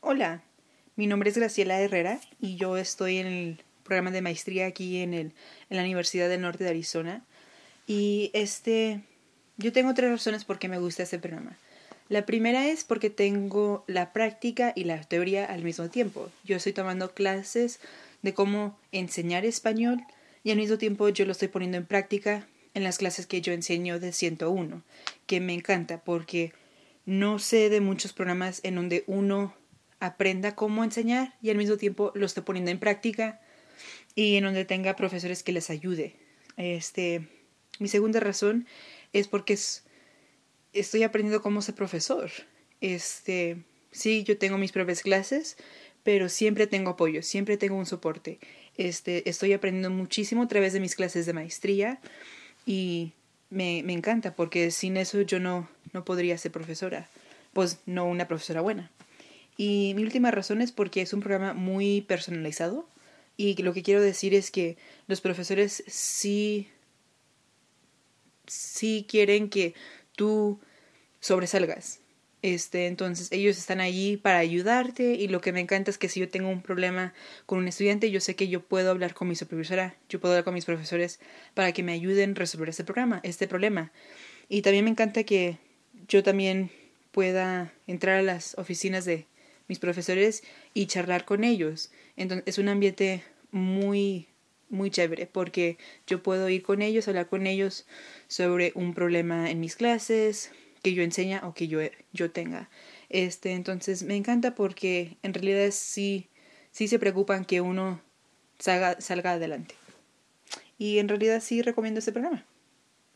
Hola, mi nombre es Graciela Herrera y yo estoy en el programa de maestría aquí en la Universidad del Norte de Arizona. Y yo tengo 3 razones por qué me gusta este programa. La primera es porque tengo la práctica y la teoría al mismo tiempo. Yo estoy tomando clases de cómo enseñar español y al mismo tiempo yo lo estoy poniendo en práctica en las clases que yo enseño de 101, que me encanta porque no sé de muchos programas en donde uno aprenda cómo enseñar y al mismo tiempo lo esté poniendo en práctica y en donde tenga profesores que les ayude. Mi segunda razón es porque estoy aprendiendo cómo ser profesor. Sí, yo tengo mis propias clases, pero siempre tengo apoyo, siempre tengo un soporte. Estoy aprendiendo muchísimo a través de mis clases de maestría y me encanta porque sin eso yo no podría ser profesora, pues no una profesora buena. Y mi última razón es porque es un programa muy personalizado y lo que quiero decir es que los profesores sí quieren que tú sobresalgas. Entonces ellos están allí para ayudarte y lo que me encanta es que si yo tengo un problema con un estudiante, yo sé que yo puedo hablar con mi supervisora, yo puedo hablar con mis profesores para que me ayuden a resolver este problema. Y también me encanta que yo también pueda entrar a las oficinas de mis profesores y charlar con ellos. Entonces es un ambiente muy chévere porque yo puedo ir con ellos, hablar con ellos sobre un problema en mis clases que yo enseña o que yo tenga. Entonces me encanta porque en realidad sí se preocupan que uno salga adelante. Y en realidad sí recomiendo este programa.